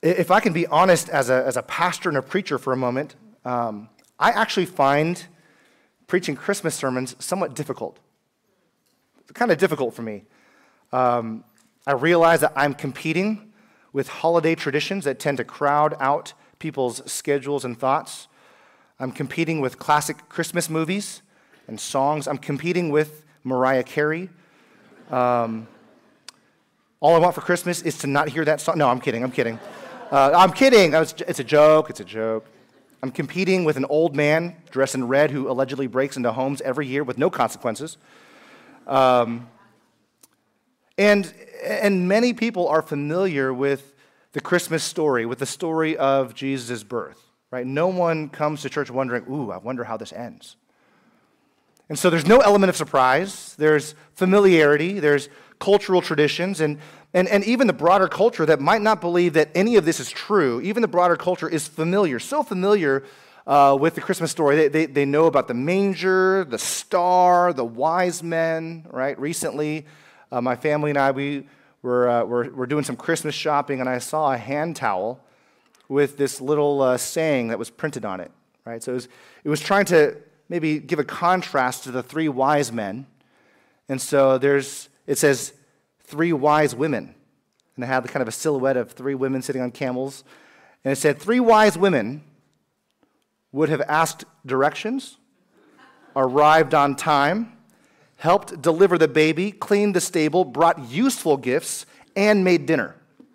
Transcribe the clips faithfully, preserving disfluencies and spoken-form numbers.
If I can be honest as a, as a pastor and a preacher for a moment, um, I actually find preaching Christmas sermons somewhat difficult. It's kind of difficult for me. Um, I realize that I'm competing with holiday traditions that tend to crowd out people's schedules and thoughts. I'm competing with classic Christmas movies and songs. I'm competing with Mariah Carey. Um, all I want for Christmas is to not hear that song. No, I'm kidding, I'm kidding. Uh, I'm kidding. It's a joke. It's a joke. I'm competing with an old man dressed in red who allegedly breaks into homes every year with no consequences. Um, and, and many people are familiar with the Christmas story, with the story of Jesus' birth, right? No one comes to church wondering, ooh, I wonder how this ends. And so there's no element of surprise. There's familiarity. There's cultural traditions. And And, and even the broader culture that might not believe that any of this is true, even the broader culture is familiar, so familiar uh, with the Christmas story. They, they, they know about the manger, the star, the wise men, right? Recently, uh, my family and I, we were, uh, were, were doing some Christmas shopping, and I saw a hand towel with this little uh, saying that was printed on it, right? So it was, it was trying to maybe give a contrast to the three wise men. And so there's, it says, three wise women. And it had kind of a silhouette of three women sitting on camels. And it said, three wise women would have asked directions, arrived on time, helped deliver the baby, cleaned the stable, brought useful gifts, and made dinner.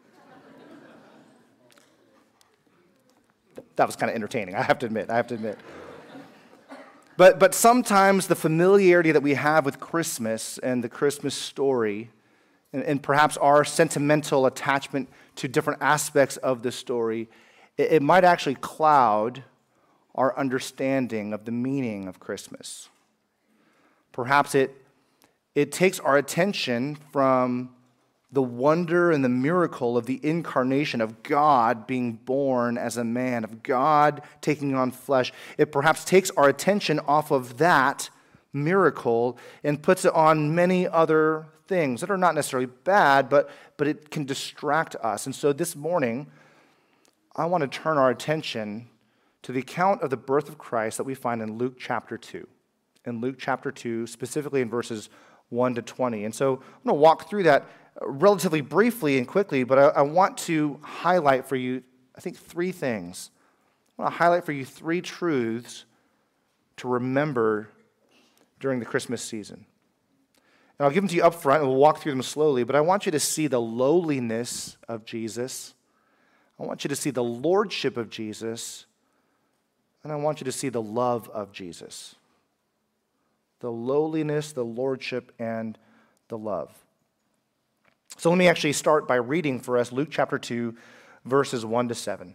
That was kind of entertaining, I have to admit, I have to admit. But, but sometimes the familiarity that we have with Christmas and the Christmas story And, and perhaps our sentimental attachment to different aspects of the story, it, it might actually cloud our understanding of the meaning of Christmas. Perhaps it, it takes our attention from the wonder and the miracle of the incarnation of God being born as a man, of God taking on flesh. It perhaps takes our attention off of that miracle and puts it on many other things that are not necessarily bad, but, but it can distract us. And so this morning, I want to turn our attention to the account of the birth of Christ that we find in Luke chapter two. In Luke chapter two, specifically in verses one to twenty. And so I'm going to walk through that relatively briefly and quickly, but I, I want to highlight for you, I think, three things. I want to highlight for you three truths to remember during the Christmas season. And I'll give them to you up front, and we'll walk through them slowly, but I want you to see the lowliness of Jesus. I want you to see the lordship of Jesus, and I want you to see the love of Jesus. The lowliness, the lordship, and the love. So let me actually start by reading for us Luke chapter two, verses one to seven.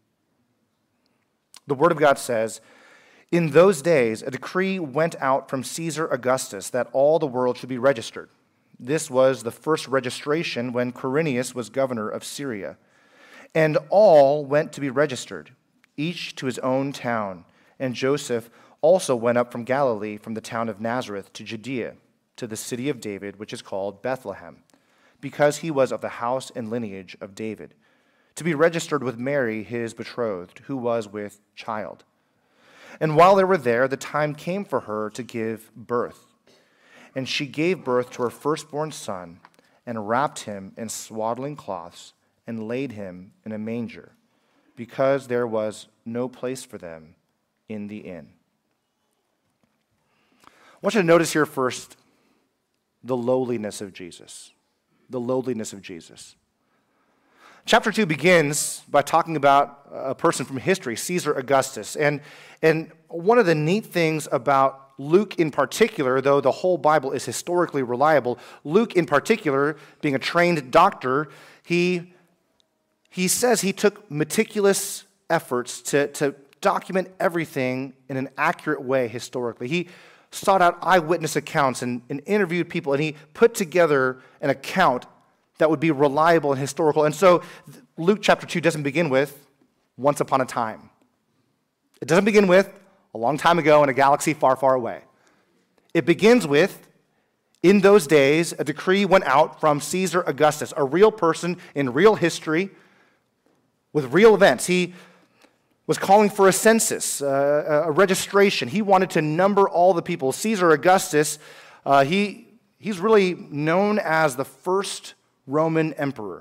The Word of God says, "In those days, a decree went out from Caesar Augustus that all the world should be registered. This was the first registration when Quirinius was governor of Syria. And all went to be registered, each to his own town. And Joseph also went up from Galilee, from the town of Nazareth to Judea, to the city of David, which is called Bethlehem, because he was of the house and lineage of David, to be registered with Mary, his betrothed, who was with child. And while they were there, the time came for her to give birth. And she gave birth to her firstborn son, and wrapped him in swaddling cloths, and laid him in a manger, because there was no place for them in the inn." I want you to notice here first the lowliness of Jesus. The lowliness of Jesus. Chapter two begins by talking about a person from history, Caesar Augustus. And, and one of the neat things about Luke in particular, though the whole Bible is historically reliable, Luke in particular, being a trained doctor, he, he says he took meticulous efforts to, to document everything in an accurate way historically. He sought out eyewitness accounts and, and interviewed people, and he put together an account that would be reliable and historical. And so Luke chapter two doesn't begin with once upon a time. It doesn't begin with a long time ago in a galaxy far, far away. It begins with, in those days, a decree went out from Caesar Augustus, a real person in real history, with real events. He was calling for a census, uh, a registration. He wanted to number all the people. Caesar Augustus, uh, he, he's really known as the first Roman emperor.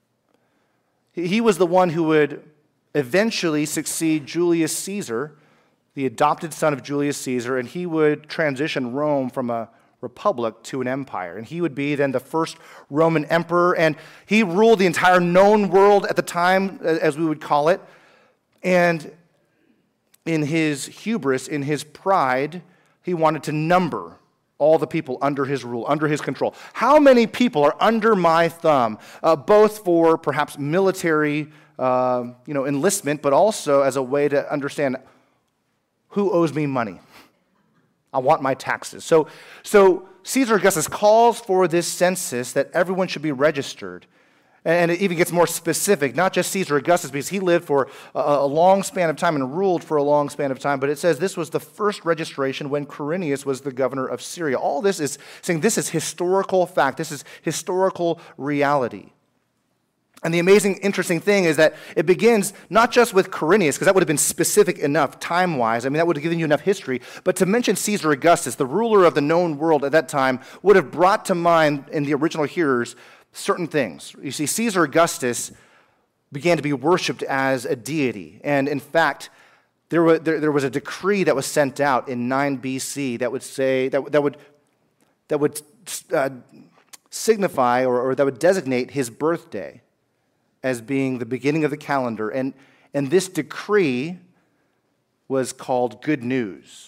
He, he was the one who would eventually succeed Julius Caesar, the adopted son of Julius Caesar, and he would transition Rome from a republic to an empire. And he would be then the first Roman emperor, and he ruled the entire known world at the time, as we would call it. And in his hubris, in his pride, he wanted to number all the people under his rule, under his control. How many people are under my thumb, uh, both for perhaps military uh, you know, enlistment, but also as a way to understand who owes me money? I want my taxes. So, so Caesar Augustus calls for this census that everyone should be registered. And it even gets more specific, not just Caesar Augustus, because he lived for a, a long span of time and ruled for a long span of time, but it says this was the first registration when Quirinius was the governor of Syria. All this is saying this is historical fact. This is historical reality. And the amazing, interesting thing is that it begins not just with Quirinius, because that would have been specific enough time-wise. I mean, that would have given you enough history. But to mention Caesar Augustus, the ruler of the known world at that time, would have brought to mind in the original hearers certain things. You see, Caesar Augustus began to be worshipped as a deity. And in fact, there was, there, there was a decree that was sent out in nine B C that would say, that, that would, that would uh, signify or, or that would designate his birthday as being the beginning of the calendar. And, and this decree was called Good News.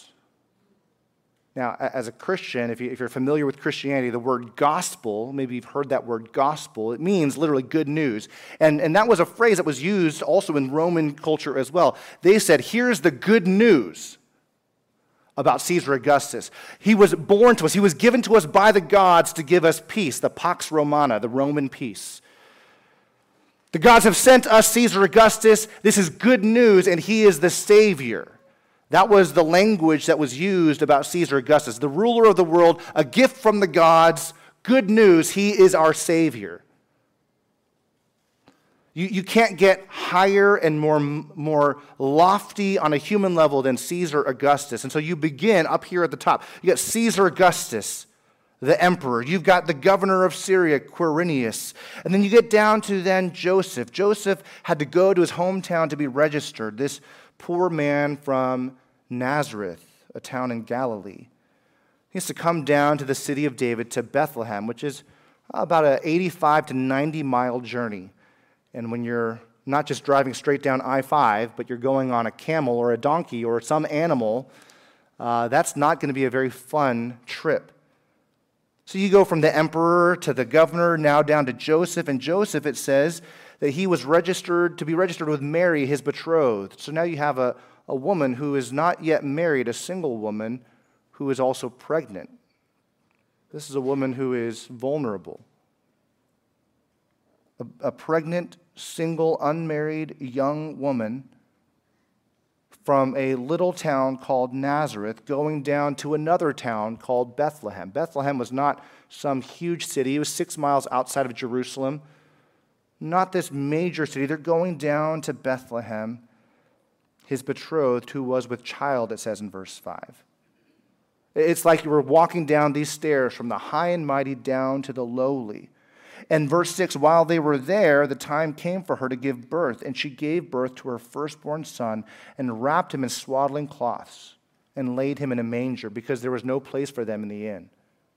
Now, as a Christian, if, you, if you're familiar with Christianity, the word gospel, maybe you've heard that word gospel, it means literally good news. And, and that was a phrase that was used also in Roman culture as well. They said, here's the good news about Caesar Augustus. He was born to us. He was given to us by the gods to give us peace, the Pax Romana, the Roman peace. The gods have sent us Caesar Augustus. This is good news, and he is the Savior. That was the language that was used about Caesar Augustus, the ruler of the world, a gift from the gods, good news, he is our Savior. You, you can't get higher and more, more lofty on a human level than Caesar Augustus. And so you begin up here at the top. You got Caesar Augustus, the emperor. You've got the governor of Syria, Quirinius. And then you get down to then Joseph. Joseph had to go to his hometown to be registered. This poor man from Nazareth, a town in Galilee. He has to come down to the city of David, to Bethlehem, which is about an eighty-five to ninety mile journey. And when you're not just driving straight down I five, but you're going on a camel or a donkey or some animal, uh, that's not going to be a very fun trip. So you go from the emperor to the governor, now down to Joseph. And Joseph, it says that he was registered to be registered with Mary, his betrothed. So now you have a, a woman who is not yet married, a single woman who is also pregnant. This is a woman who is vulnerable. A, a pregnant, single, unmarried young woman from a little town called Nazareth going down to another town called Bethlehem. Bethlehem was not some huge city. It was six miles outside of Jerusalem. Not this major city. They're going down to Bethlehem, his betrothed, who was with child, it says in verse five. It's like you were walking down these stairs from the high and mighty down to the lowly. And verse six, while they were there, the time came for her to give birth, and she gave birth to her firstborn son and wrapped him in swaddling cloths and laid him in a manger because there was no place for them in the inn.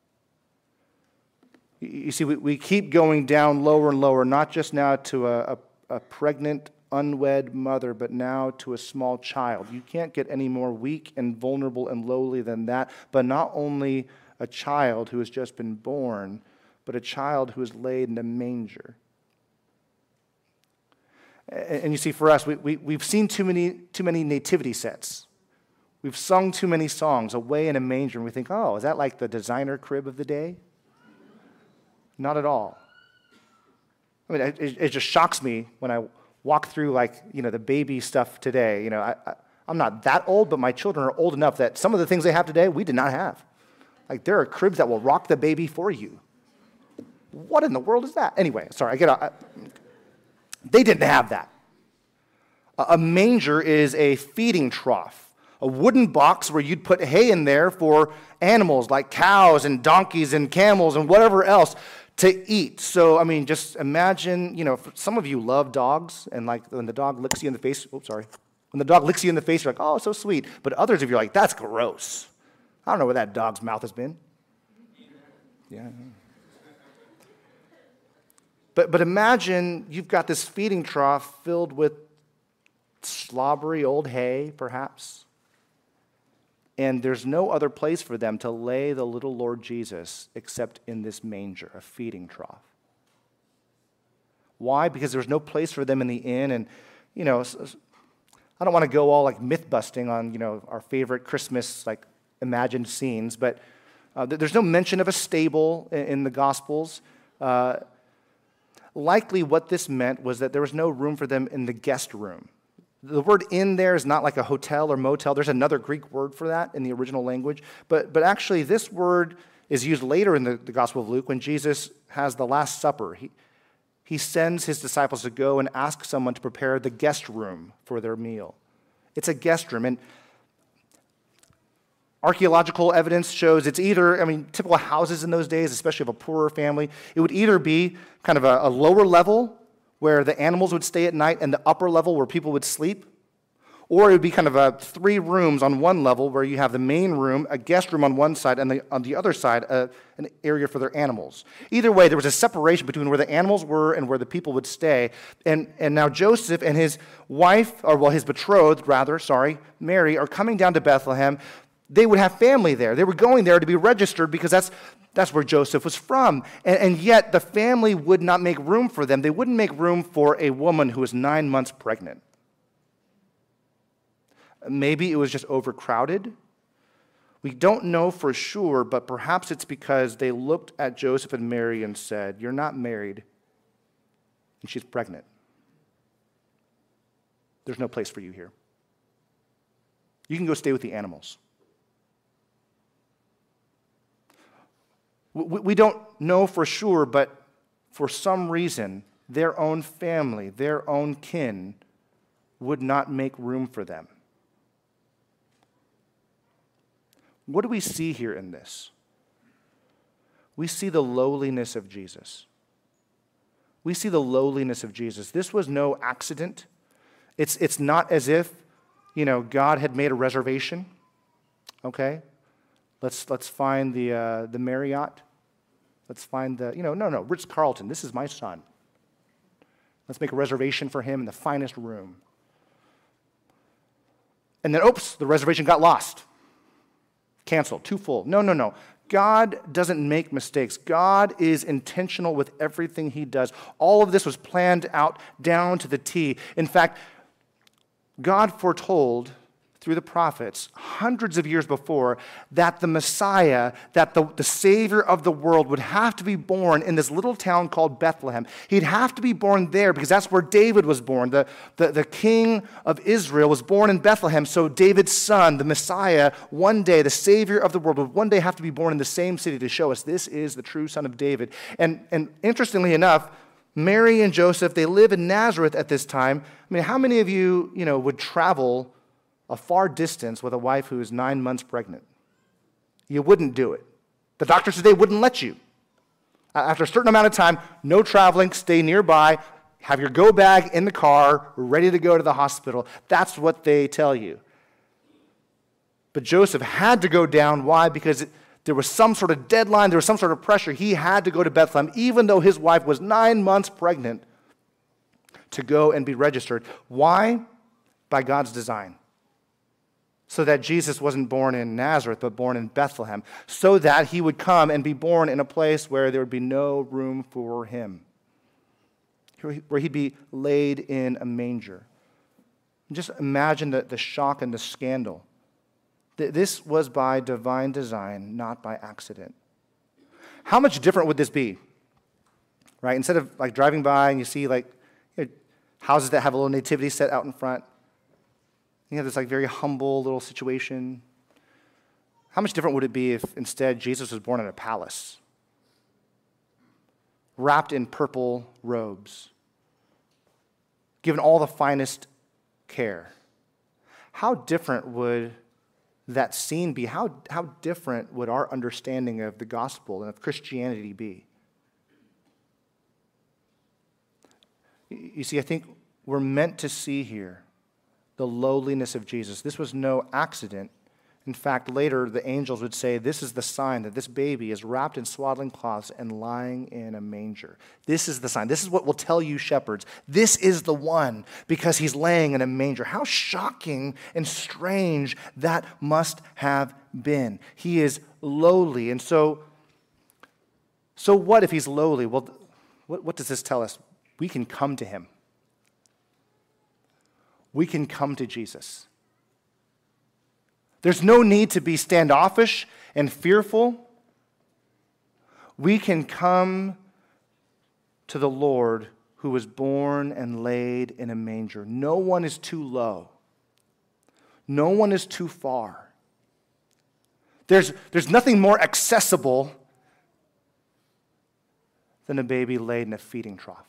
You see, we, we keep going down lower and lower, not just now to a, a, a pregnant, unwed mother, but now to a small child. You can't get any more weak and vulnerable and lowly than that, but not only a child who has just been born, but a child who is laid in a manger. And, and you see, for us, we, we, we've seen too many, too many nativity sets. We've sung too many songs, away in a manger, and we think, oh, is that like the designer crib of the day? Not at all. I mean, it, it just shocks me when I walk through, like, you know, the baby stuff today. You know, I, I, I'm not that old, but my children are old enough that some of the things they have today, we did not have. Like, there are cribs that will rock the baby for you. What in the world is that? Anyway, sorry, I get. I, they didn't have that. A manger is a feeding trough, a wooden box where you'd put hay in there for animals like cows and donkeys and camels and whatever else to eat. So, I mean, just imagine, you know, some of you love dogs, and like when the dog licks you in the face, oh, sorry. When the dog licks you in the face, you're like, oh, so sweet. But others of you are like, that's gross. I don't know where that dog's mouth has been. Yeah. But, but imagine you've got this feeding trough filled with slobbery old hay, perhaps, and there's no other place for them to lay the little Lord Jesus except in this manger, a feeding trough. Why? Because there's no place for them in the inn, and, you know, I don't want to go all like myth-busting on, you know, our favorite Christmas, like, imagined scenes, but uh, there's no mention of a stable in, in the Gospels. Uh, likely what this meant was that there was no room for them in the guest room. The word inn there is not like a hotel or motel. There's another Greek word for that in the original language. But, but actually, this word is used later in the, the Gospel of Luke when Jesus has the Last Supper. He, he sends his disciples to go and ask someone to prepare the guest room for their meal. It's a guest room. And archaeological evidence shows it's either, I mean, typical houses in those days, especially of a poorer family, it would either be kind of a, a lower level where the animals would stay at night and the upper level where people would sleep, or it would be kind of a three rooms on one level where you have the main room, a guest room on one side, and the, on the other side, a, an area for their animals. Either way, there was a separation between where the animals were and where the people would stay. And, and now Joseph and his wife, or well, his betrothed, rather, sorry, Mary, are coming down to Bethlehem. They would have family there. They were going there to be registered because that's That's where Joseph was from. And, and yet the family would not make room for them. They wouldn't make room for a woman who was nine months pregnant. Maybe it was just overcrowded. We don't know for sure, but perhaps it's because they looked at Joseph and Mary and said, you're not married, and she's pregnant. There's no place for you here. You can go stay with the animals. We don't know for sure, but for some reason, their own family, their own kin, would not make room for them. What do we see here in this? We see the lowliness of Jesus. We see the lowliness of Jesus. This was no accident. It's, it's not as if, you know, God had made a reservation. Okay? Let's, let's find the, uh, the Marriott. Let's find the, you know, no, no, Ritz-Carlton. This is my son. Let's make a reservation for him in the finest room. And then, oops, the reservation got lost. Canceled, too full. No, no, no. God doesn't make mistakes. God is intentional with everything he does. All of this was planned out down to the T. In fact, God foretold through the prophets hundreds of years before that the Messiah, that the, the Savior of the world would have to be born in this little town called Bethlehem. He'd have to be born there because that's where David was born. The, the, the king of Israel was born in Bethlehem, so David's son, the Messiah, one day, the Savior of the world, would one day have to be born in the same city to show us this is the true son of David. And, and interestingly enough, Mary and Joseph, they live in Nazareth at this time. I mean, how many of you, you know, would travel a far distance with a wife who is nine months pregnant? You wouldn't do it. The doctors today wouldn't let you. After a certain amount of time, no traveling, stay nearby, have your go bag in the car, ready to go to the hospital. That's what they tell you. But Joseph had to go down. Why? Because it, there was some sort of deadline, there was some sort of pressure. He had to go to Bethlehem, even though his wife was nine months pregnant, to go and be registered. Why? By God's design. So that Jesus wasn't born in Nazareth, but born in Bethlehem, so that he would come and be born in a place where there would be no room for him, where he'd be laid in a manger. Just imagine the, the shock and the scandal. This was by divine design, not by accident. How much different would this be? Right? Instead of like driving by and you see like you know, houses that have a little nativity set out in front, you have this like very humble little situation. How much different would it be if instead Jesus was born in a palace, wrapped in purple robes, given all the finest care. How different would that scene be? How, how different would our understanding of the gospel and of Christianity be? You see, I think we're meant to see here the lowliness of Jesus. This was no accident. In fact, later the angels would say, this is the sign that this baby is wrapped in swaddling cloths and lying in a manger. This is the sign. This is what will tell you shepherds. This is the one, because he's laying in a manger. How shocking and strange that must have been. He is lowly. And so, so what if he's lowly? Well, what, what does this tell us? We can come to him. We can come to Jesus. There's no need to be standoffish and fearful. We can come to the Lord who was born and laid in a manger. No one is too low. No one is too far. There's, there's nothing more accessible than a baby laid in a feeding trough.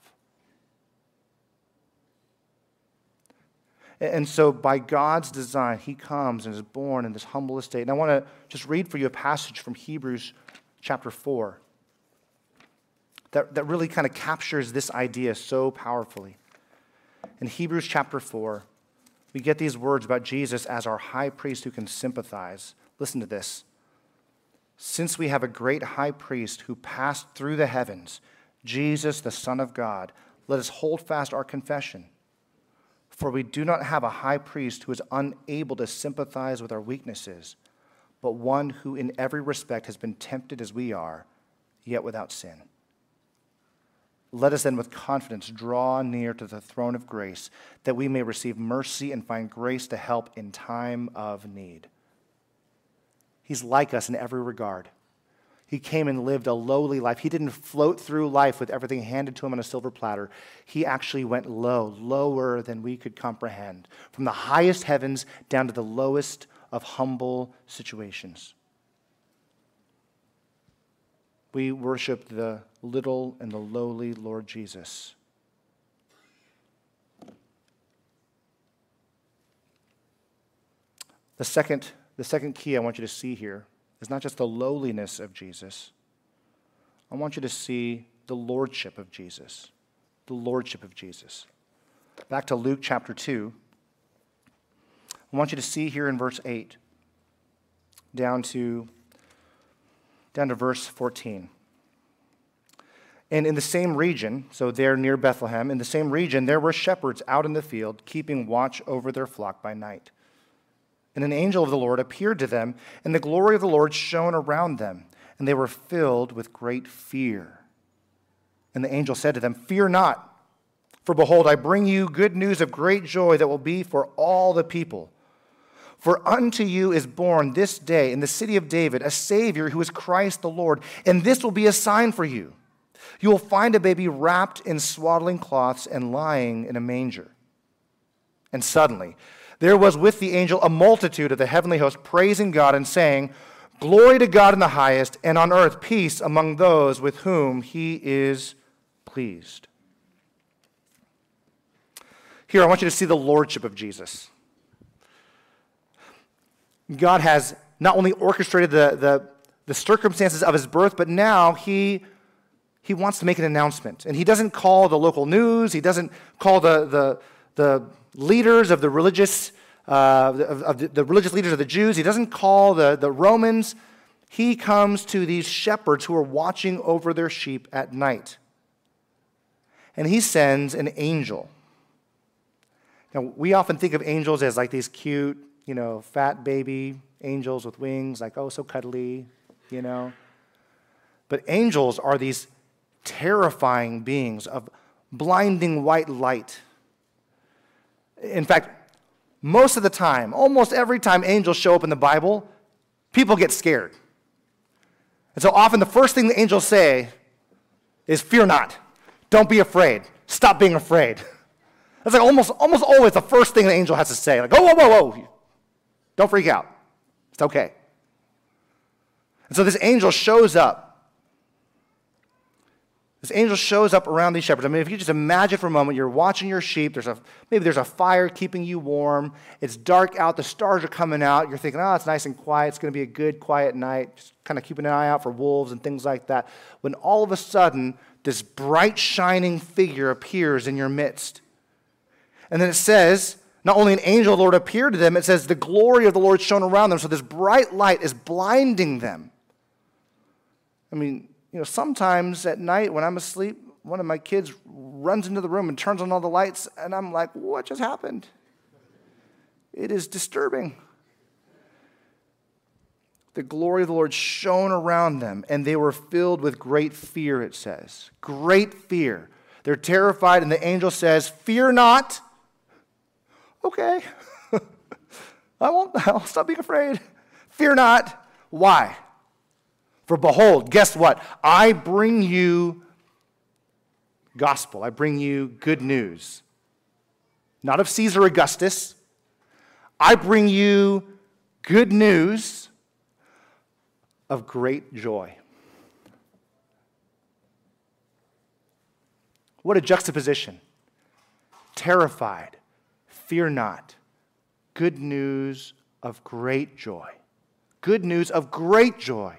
And so by God's design, he comes and is born in this humble estate. And I want to just read for you a passage from Hebrews chapter four that, that really kind of captures this idea so powerfully. In Hebrews chapter four, we get these words about Jesus as our high priest who can sympathize. Listen to this. Since we have a great high priest who passed through the heavens, Jesus, the Son of God, let us hold fast our confession. For we do not have a high priest who is unable to sympathize with our weaknesses, but one who in every respect has been tempted as we are, yet without sin. Let us then with confidence draw near to the throne of grace, that we may receive mercy and find grace to help in time of need. He's like us in every regard. He came and lived a lowly life. He didn't float through life with everything handed to him on a silver platter. He actually went low, lower than we could comprehend, from the highest heavens down to the lowest of humble situations. We worship the little and the lowly Lord Jesus. The second, the second key I want you to see here is not just the lowliness of Jesus. I want you to see the lordship of Jesus. The lordship of Jesus. Back to Luke chapter two. I want you to see here in verse eight, down to, down to verse fourteen. And in the same region, so there near Bethlehem, in the same region, there were shepherds out in the field, keeping watch over their flock by night. And an angel of the Lord appeared to them, and the glory of the Lord shone around them, and they were filled with great fear. And the angel said to them, "Fear not, for behold, I bring you good news of great joy that will be for all the people. For unto you is born this day in the city of David a Savior who is Christ the Lord, and this will be a sign for you. You will find a baby wrapped in swaddling cloths and lying in a manger." And suddenly there was with the angel a multitude of the heavenly host praising God and saying, "Glory to God in the highest, and on earth peace among those with whom he is pleased." Here, I want you to see the lordship of Jesus. God has not only orchestrated the, the, the circumstances of his birth, but now he, he wants to make an announcement. And he doesn't call the local news. He doesn't call the, the, the leaders of the religious uh, of, of the, the religious leaders of the Jews. He doesn't call the, the Romans. He comes to these shepherds who are watching over their sheep at night. And he sends an angel. Now, we often think of angels as like these cute, you know, fat baby angels with wings, like, oh, so cuddly, you know. But angels are these terrifying beings of blinding white light. In fact, most of the time, almost every time angels show up in the Bible, people get scared. And so often the first thing the angels say is, "Fear not. Don't be afraid. Stop being afraid." That's like almost, almost always the first thing the angel has to say. Like, "Oh, whoa, whoa, whoa. Don't freak out. It's okay." And so this angel shows up. This angel shows up around these shepherds. I mean, if you just imagine for a moment, you're watching your sheep. There's a maybe there's a fire keeping you warm. It's dark out. The stars are coming out. You're thinking, oh, it's nice and quiet. It's going to be a good, quiet night. Just kind of keeping an eye out for wolves and things like that. When all of a sudden, this bright, shining figure appears in your midst. And then it says, not only an angel of the Lord appeared to them, it says the glory of the Lord shone around them. So this bright light is blinding them. I mean, you know, sometimes at night when I'm asleep, one of my kids runs into the room and turns on all the lights, and I'm like, what just happened? It is disturbing. The glory of the Lord shone around them, and they were filled with great fear, it says. Great fear. They're terrified, and the angel says, fear not. Okay. I won't, I'll stop being afraid. Fear not. Why? For behold, guess what? I bring you gospel. I bring you good news. Not of Caesar Augustus. I bring you good news of great joy. What a juxtaposition. Terrified, fear not. Good news of great joy. Good news of great joy.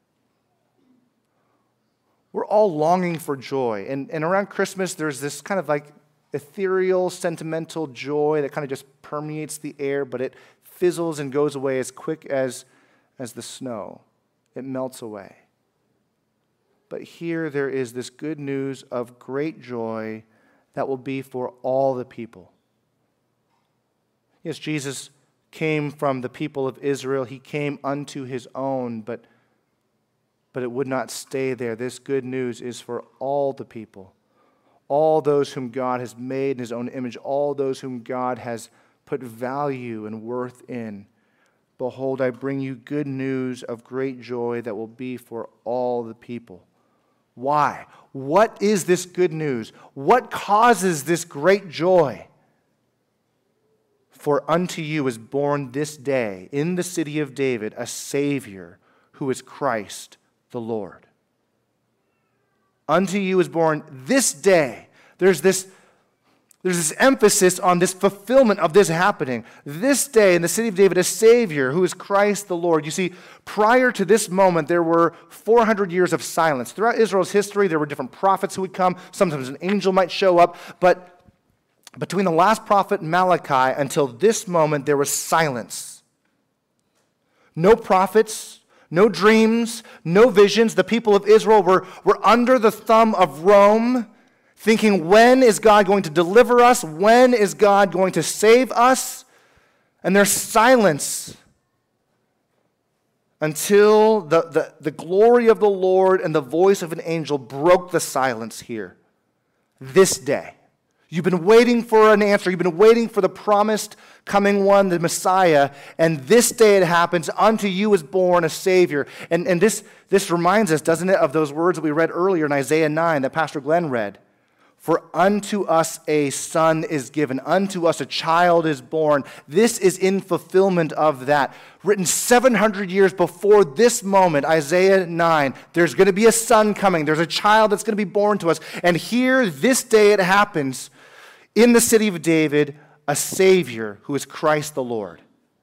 We're all longing for joy. And, and around Christmas, there's this kind of like ethereal, sentimental joy that kind of just permeates the air, but it fizzles and goes away as quick as, as the snow. It melts away. But here there is this good news of great joy that will be for all the people. Yes, Jesus came from the people of Israel. He came unto his own, but But it would not stay there. This good news is for all the people, all those whom God has made in his own image, all those whom God has put value and worth in. Behold, I bring you good news of great joy that will be for all the people. Why? What is this good news? What causes this great joy? For unto you is born this day in the city of David a Savior who is Christ the Lord. Unto you is born this day. There's this, there's this emphasis on this fulfillment of this happening. This day in the city of David, a Savior who is Christ the Lord. You see, prior to this moment, there were four hundred years of silence. Throughout Israel's history, there were different prophets who would come. Sometimes an angel might show up. But between the last prophet, Malachi, until this moment, there was silence. No prophets, no dreams, no visions. The people of Israel were, were under the thumb of Rome, thinking, when is God going to deliver us? When is God going to save us? And there's silence until the, the, the glory of the Lord and the voice of an angel broke the silence here. This day. You've been waiting for an answer. You've been waiting for the promised coming one, the Messiah. And this day it happens. Unto you is born a Savior. And, and this, this reminds us, doesn't it, of those words that we read earlier in Isaiah nine that Pastor Glenn read. For unto us a son is given. Unto us a child is born. This is in fulfillment of that. Written seven hundred years before this moment, Isaiah nine. There's going to be a son coming. There's a child that's going to be born to us. And here, this day it happens. In the city of David, a Savior who is Christ the Lord.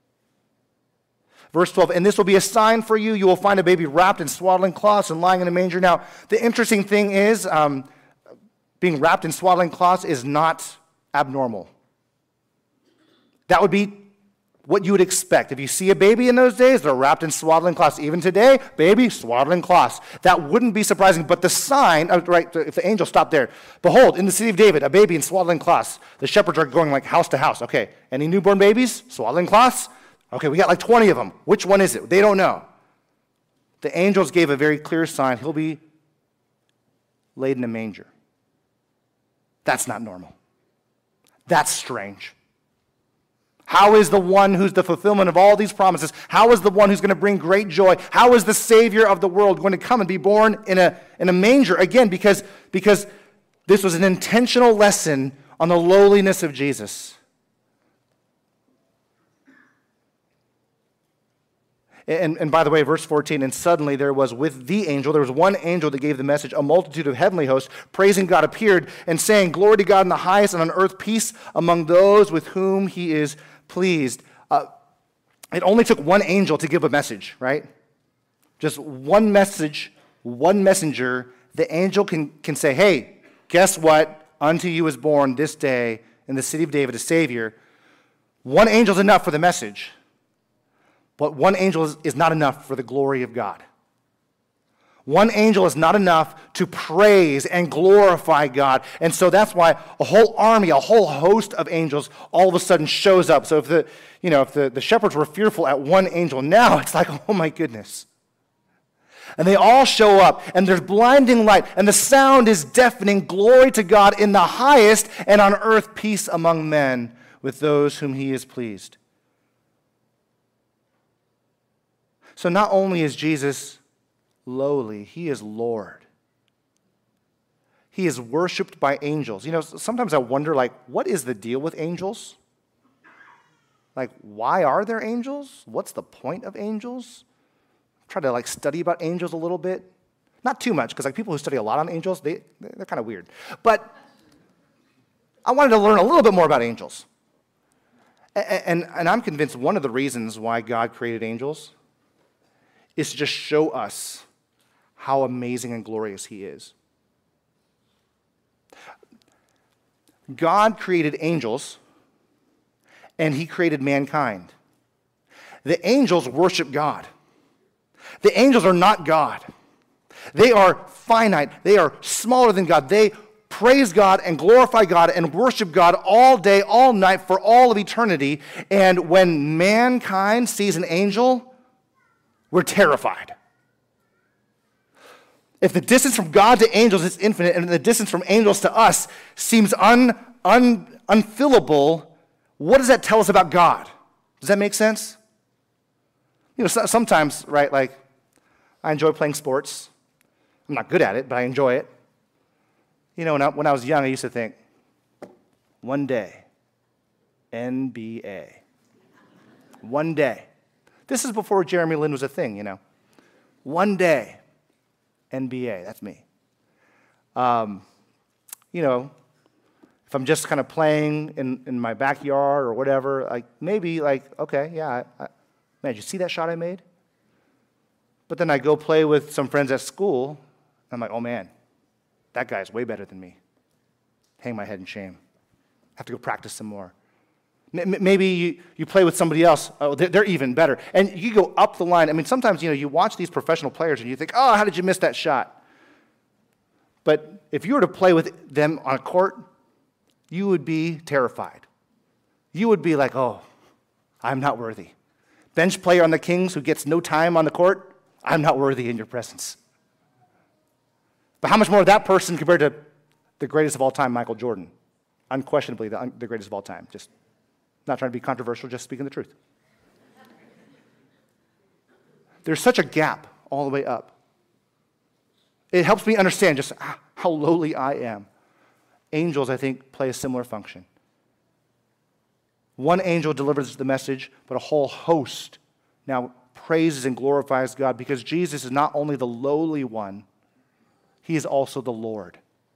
Verse twelve, and this will be a sign for you. You will find a baby wrapped in swaddling cloths and lying in a manger. Now, the interesting thing is, um, being wrapped in swaddling cloths is not abnormal. That would be what you would expect. If you see a baby in those days, they're wrapped in swaddling cloths. Even today, baby, swaddling cloths. That wouldn't be surprising. But the sign, uh, right, if the angel stopped there, behold, in the city of David, a baby in swaddling cloths. The shepherds are going like house to house. Okay, any newborn babies? Swaddling cloths? Okay, we got like twenty of them. Which one is it? They don't know. The angels gave a very clear sign. He'll be laid in a manger. That's not normal. That's strange. How is the one who's the fulfillment of all these promises? How is the one who's going to bring great joy? How is the Savior of the world going to come and be born in a, in a manger? Again, because, because this was an intentional lesson on the lowliness of Jesus. And, and by the way, verse fourteen, and suddenly there was with the angel, there was one angel that gave the message, a multitude of heavenly hosts, praising God, appeared and saying, glory to God in the highest, and on earth peace among those with whom he is pleased. Uh, it only took one angel to give a message, right? Just one message, one messenger. The angel can, can say, hey, guess what? Unto you is born this day in the city of David a Savior. One angel is enough for the message. But one angel is, is not enough for the glory of God. One angel is not enough to praise and glorify God. And so that's why a whole army, a whole host of angels all of a sudden shows up. So if the, you know, if the, the shepherds were fearful at one angel, now it's like, oh my goodness. And they all show up, and there's blinding light, and the sound is deafening, glory to God in the highest, and on earth peace among men with those whom he is pleased. So not only is Jesus lowly, he is Lord. He is worshiped by angels. You know, sometimes I wonder, like, what is the deal with angels? Like, why are there angels? What's the point of angels? Try to, like, study about angels a little bit. Not too much, because, like, people who study a lot on angels, they, they're kind of weird. But I wanted to learn a little bit more about angels. And, and, and I'm convinced one of the reasons why God created angels is to just show us how amazing and glorious he is. God created angels, and he created mankind. The angels worship God. The angels are not God. They are finite. They are smaller than God. They praise God and glorify God and worship God all day, all night, for all of eternity. And when mankind sees an angel, we're terrified. If the distance from God to angels is infinite, and the distance from angels to us seems un, un, unfillable, what does that tell us about God? Does that make sense? You know, sometimes, right, like, I enjoy playing sports. I'm not good at it, but I enjoy it. You know, when I, when I was young, I used to think, one day, N B A. One day. This is before Jeremy Lin was a thing, you know. One day, N B A, that's me. Um, you know, if I'm just kind of playing in, in my backyard or whatever, like maybe like, okay, yeah, I, I, man, did you see that shot I made? But then I go play with some friends at school, and I'm like, oh man, that guy's way better than me. Hang my head in shame. Have to go practice some more. Maybe you, you play with somebody else. Oh, they're, they're even better. And you go up the line. I mean, sometimes, you know, you watch these professional players and you think, oh, how did you miss that shot? But if you were to play with them on a court, you would be terrified. You would be like, oh, I'm not worthy. Bench player on the Kings who gets no time on the court, I'm not worthy in your presence. But how much more of that person compared to the greatest of all time, Michael Jordan? Unquestionably the, the greatest of all time. Just not trying to be controversial, just speaking the truth. There's such a gap all the way up. It helps me understand just how lowly I am. Angels, I think, play a similar function. One angel delivers the message, but a whole host now praises and glorifies God, because Jesus is not only the lowly one, he is also the Lord.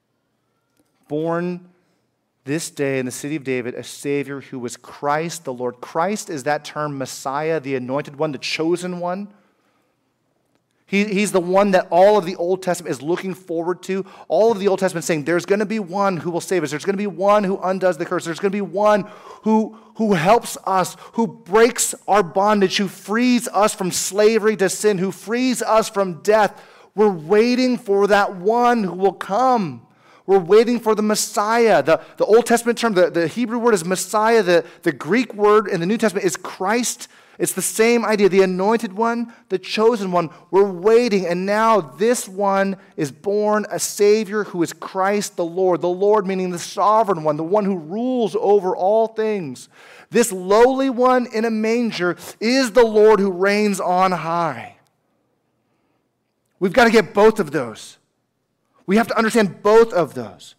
Born this day in the city of David, a Savior who was Christ the Lord. Christ is that term, Messiah, the anointed one, the chosen one. He, he's the one that all of the Old Testament is looking forward to. All of the Old Testament is saying there's going to be one who will save us. There's going to be one who undoes the curse. There's going to be one who, who helps us, who breaks our bondage, who frees us from slavery to sin, who frees us from death. We're waiting for that one who will come. We're waiting for the Messiah. The, the Old Testament term, the, the Hebrew word is Messiah. The, the Greek word in the New Testament is Christ. It's the same idea, the anointed one, the chosen one. We're waiting, and now this one is born, a Savior who is Christ the Lord. The Lord meaning the sovereign one, the one who rules over all things. This lowly one in a manger is the Lord who reigns on high. We've got to get both of those. We have to understand both of those.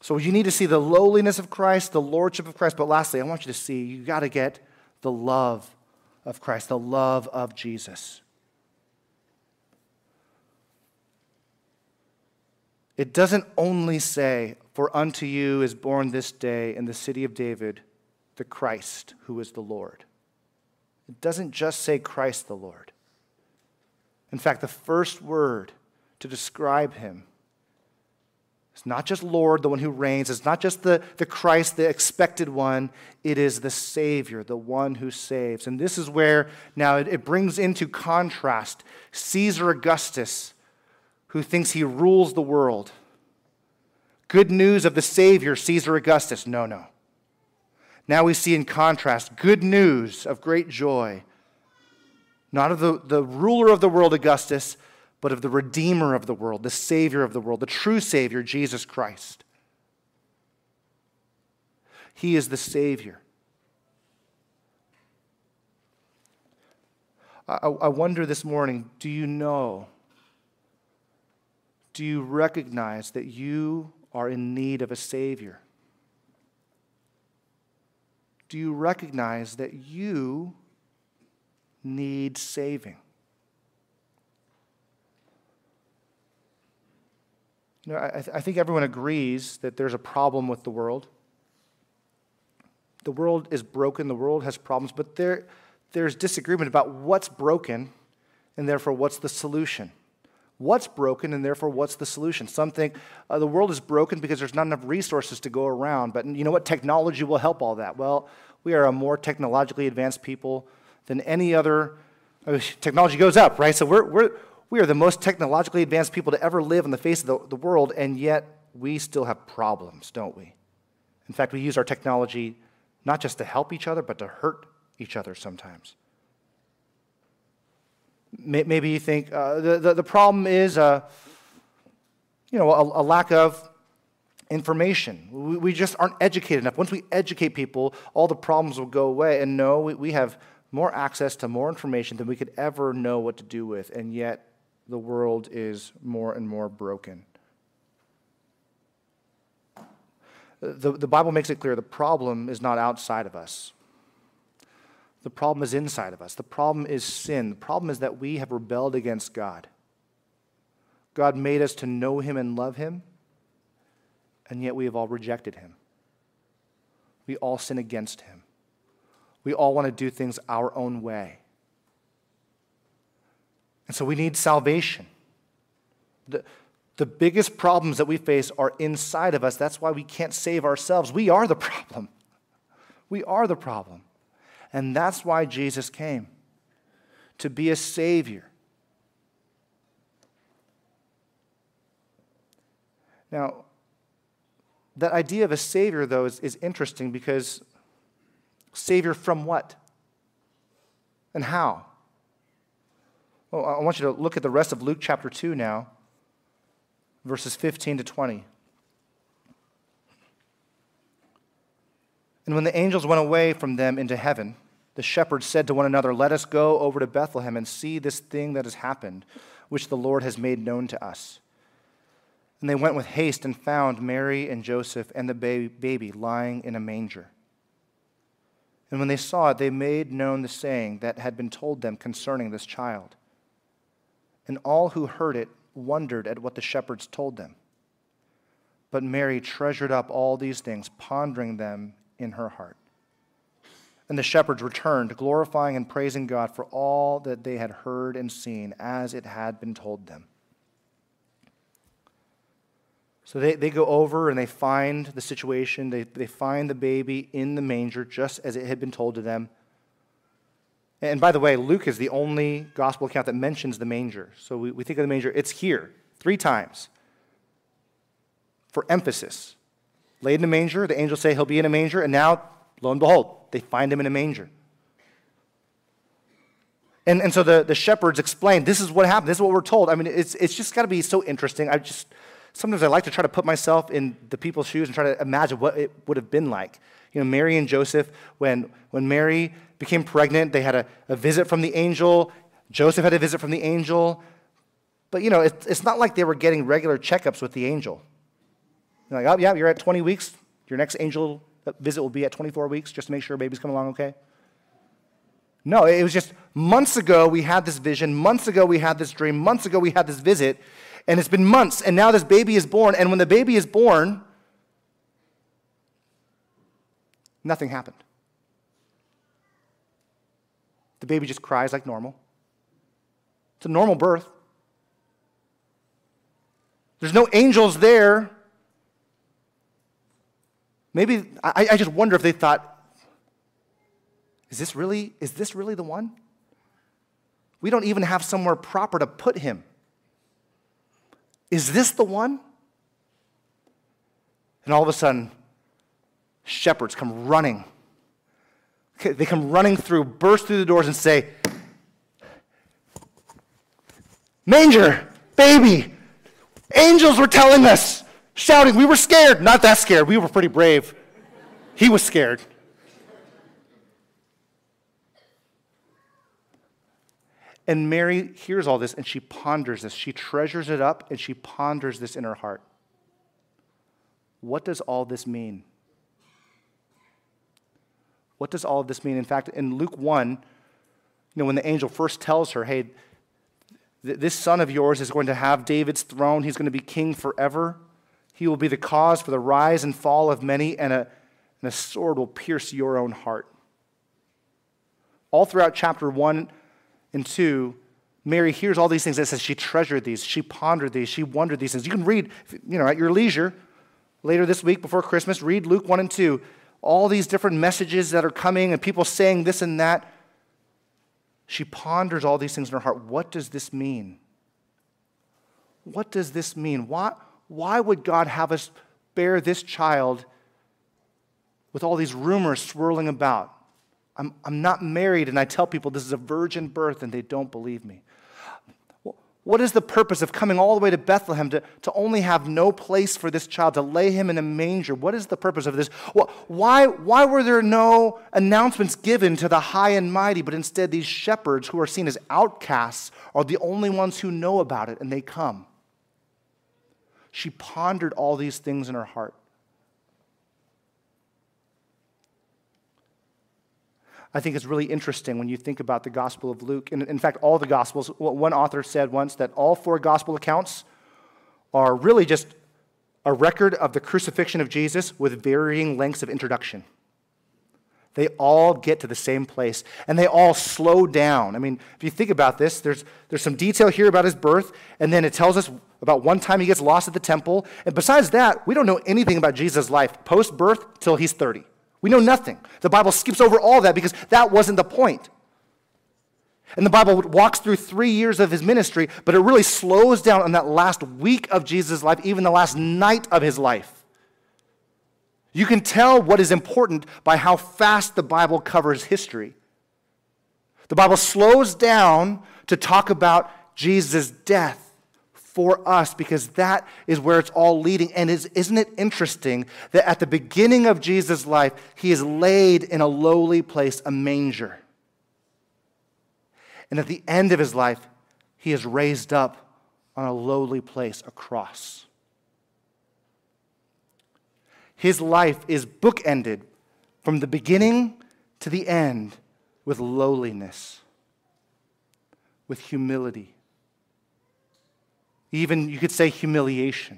So you need to see the lowliness of Christ, the lordship of Christ. But lastly, I want you to see, you got to get the love of Christ, the love of Jesus. It doesn't only say, for unto you is born this day in the city of David the Christ, who is the Lord. It doesn't just say Christ the Lord. In fact, the first word to describe him, it's not just Lord, the one who reigns. It's not just the, the Christ, the expected one. It is the Savior, the one who saves. And this is where now it, it brings into contrast Caesar Augustus, who thinks he rules the world. Good news of the Savior, Caesar Augustus. No, no. Now we see in contrast good news of great joy, not of the, the ruler of the world, Augustus, but of the Redeemer of the world, the Savior of the world, the true Savior, Jesus Christ. He is the Savior. I, I wonder this morning, do you know, do you recognize that you are in need of a Savior? Do you recognize that you need saving? You know, I, I think everyone agrees that there's a problem with the world. The world is broken, the world has problems, but there, there's disagreement about what's broken and therefore what's the solution. What's broken and therefore what's the solution? Some think uh, the world is broken because there's not enough resources to go around, but you know what? Technology will help all that. Well, we are a more technologically advanced people than any other. I mean, technology goes up, right? So we're, we're, we are the most technologically advanced people to ever live on the face of the, the world, and yet we still have problems, don't we? In fact, we use our technology not just to help each other, but to hurt each other sometimes. Maybe you think uh, the, the, the problem is uh, you know, a, a lack of information. We, we just aren't educated enough. Once we educate people, all the problems will go away. And no, we, we have more access to more information than we could ever know what to do with, and yet the world is more and more broken. The, the Bible makes it clear the problem is not outside of us. The problem is inside of us. The problem is sin. The problem is that we have rebelled against God. God made us to know him and love him, and yet we have all rejected him. We all sin against him. We all want to do things our own way. And so we need salvation. The, the biggest problems that we face are inside of us. That's why we can't save ourselves. We are the problem. We are the problem. And that's why Jesus came, to be a Savior. Now, that idea of a Savior, though, is, is interesting because Savior from what? And how? Well, I want you to look at the rest of Luke chapter two now, verses fifteen to twenty. And when the angels went away from them into heaven, the shepherds said to one another, "Let us go over to Bethlehem and see this thing that has happened, which the Lord has made known to us." And they went with haste and found Mary and Joseph and the baby lying in a manger. And when they saw it, they made known the saying that had been told them concerning this child. And all who heard it wondered at what the shepherds told them. But Mary treasured up all these things, pondering them in her heart. And the shepherds returned, glorifying and praising God for all that they had heard and seen, as it had been told them. So they, they go over and they find the situation. They, they find the baby in the manger, just as it had been told to them. And by the way, Luke is the only gospel account that mentions the manger. So we, we think of the manger, it's here, three times, for emphasis. Laid in a manger, the angels say he'll be in a manger, and now, lo and behold, they find him in a manger. And, and so the, the shepherds explain, this is what happened, this is what we're told. I mean, it's, it's just got to be so interesting. I just, sometimes I like to try to put myself in the people's shoes and try to imagine what it would have been like. You know, Mary and Joseph, when, when Mary became pregnant, they had a, a visit from the angel. Joseph had a visit from the angel. But, you know, it, it's not like they were getting regular checkups with the angel. You're like, oh, yeah, you're at twenty weeks. Your next angel visit will be at twenty-four weeks just to make sure baby's coming along okay. No, it was just months ago we had this vision. Months ago we had this dream. Months ago we had this visit. And it's been months, and now this baby is born. And when the baby is born, nothing happened. The baby just cries like normal. It's a normal birth. There's no angels there. Maybe, I, I just wonder if they thought, is this really, is this really the one? We don't even have somewhere proper to put him. Is this the one? And all of a sudden, shepherds come running. They come running through, burst through the doors and say, manger, baby, angels were telling us, shouting. We were scared. Not that scared. We were pretty brave. He was scared. And Mary hears all this and she ponders this. She treasures it up and she ponders this in her heart. What does all this mean? What does all of this mean? In fact, in Luke one, you know, when the angel first tells her, hey, th- this son of yours is going to have David's throne. He's going to be king forever. He will be the cause for the rise and fall of many, and a, and a sword will pierce your own heart. All throughout chapter one and two, Mary hears all these things. It says she treasured these, she pondered these, she wondered these things. You can read, you know, at your leisure, later this week before Christmas, read Luke one and two. All these different messages that are coming and people saying this and that. She ponders all these things in her heart. What does this mean? What does this mean? Why, why would God have us bear this child with all these rumors swirling about? I'm, I'm not married, and I tell people this is a virgin birth, and they don't believe me. What is the purpose of coming all the way to Bethlehem to, to only have no place for this child, to lay him in a manger? What is the purpose of this? Why, why were there no announcements given to the high and mighty, but instead these shepherds who are seen as outcasts are the only ones who know about it, and they come? She pondered all these things in her heart. I think it's really interesting when you think about the Gospel of Luke. And in fact, all the Gospels, one author said once that all four Gospel accounts are really just a record of the crucifixion of Jesus with varying lengths of introduction. They all get to the same place, and they all slow down. I mean, if you think about this, there's, there's some detail here about his birth, and then it tells us about one time he gets lost at the temple. And besides that, we don't know anything about Jesus' life post-birth till he's thirty. We know nothing. The Bible skips over all that because that wasn't the point. And the Bible walks through three years of his ministry, but it really slows down on that last week of Jesus' life, even the last night of his life. You can tell what is important by how fast the Bible covers history. The Bible slows down to talk about Jesus' death for us, because that is where it's all leading. And is, isn't it interesting that at the beginning of Jesus' life, he is laid in a lowly place, a manger. And at the end of his life, he is raised up on a lowly place, a cross. His life is bookended from the beginning to the end with lowliness, with humility. Even, you could say, humiliation.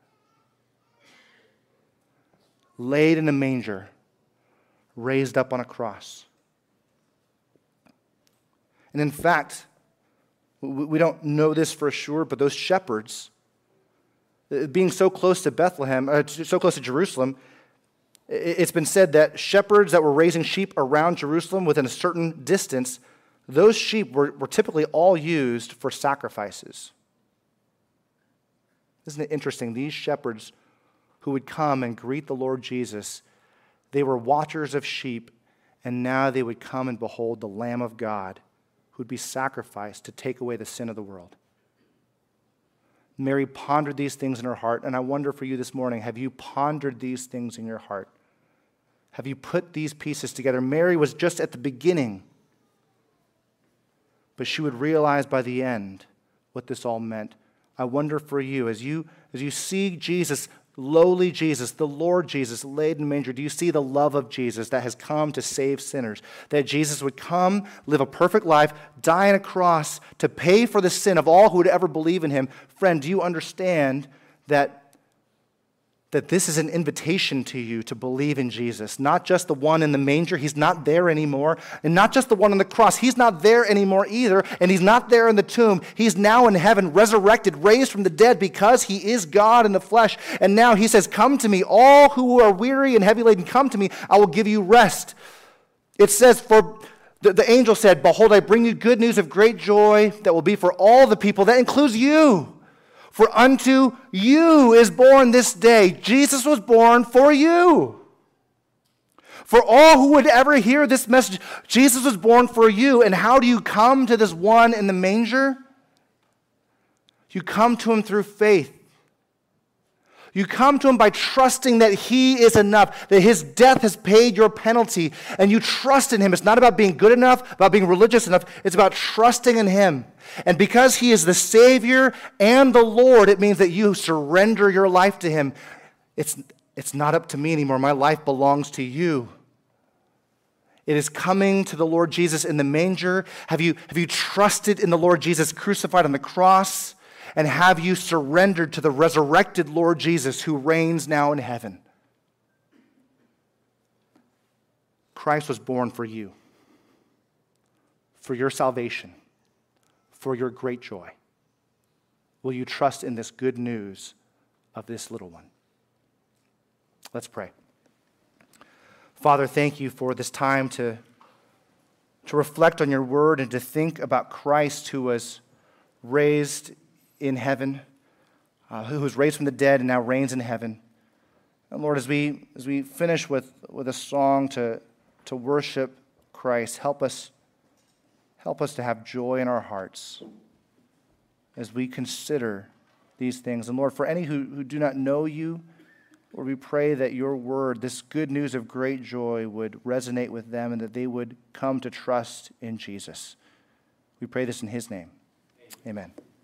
Laid in a manger, raised up on a cross. And in fact, we don't know this for sure, but those shepherds, being so close to Bethlehem, uh, so close to Jerusalem, it's been said that shepherds that were raising sheep around Jerusalem within a certain distance, those sheep were, were typically all used for sacrifices. Isn't it interesting? These shepherds who would come and greet the Lord Jesus, they were watchers of sheep, and now they would come and behold the Lamb of God who would be sacrificed to take away the sin of the world. Mary pondered these things in her heart, and I wonder for you this morning, have you pondered these things in your heart? Have you put these pieces together? Mary was just at the beginning, but she would realize by the end what this all meant. I wonder for you, as you as you see Jesus lowly Jesus, the Lord Jesus, laid in a manger? Do you see the love of Jesus that has come to save sinners? That Jesus would come, live a perfect life, die on a cross to pay for the sin of all who would ever believe in him. Friend, do you understand that that this is an invitation to you to believe in Jesus? Not just the one in the manger. He's not there anymore. And not just the one on the cross. He's not there anymore either. And he's not there in the tomb. He's now in heaven, resurrected, raised from the dead because he is God in the flesh. And now he says, come to me, all who are weary and heavy laden, come to me. I will give you rest. It says, for the, the angel said, behold, I bring you good news of great joy that will be for all the people. That includes you. For unto you is born this day. Jesus was born for you. For all who would ever hear this message, Jesus was born for you. And how do you come to this one in the manger? You come to him through faith. You come to him by trusting that he is enough, that his death has paid your penalty, and you trust in him. It's not about being good enough, about being religious enough. It's about trusting in him. And because he is the Savior and the Lord, it means that you surrender your life to him. It's, it's not up to me anymore. My life belongs to you. It is coming to the Lord Jesus in the manger. Have you, have you trusted in the Lord Jesus crucified on the cross? And have you surrendered to the resurrected Lord Jesus who reigns now in heaven? Christ was born for you, for your salvation, for your great joy. Will you trust in this good news of this little one? Let's pray. Father, thank you for this time to, to reflect on your word and to think about Christ who was raised in heaven, uh, who was raised from the dead and now reigns in heaven. And Lord, as we as we finish with, with a song to, to worship Christ, help us, help us to have joy in our hearts as we consider these things. And Lord, for any who, who do not know you, Lord, we pray that your word, this good news of great joy, would resonate with them and that they would come to trust in Jesus. We pray this in his name. Amen. Amen.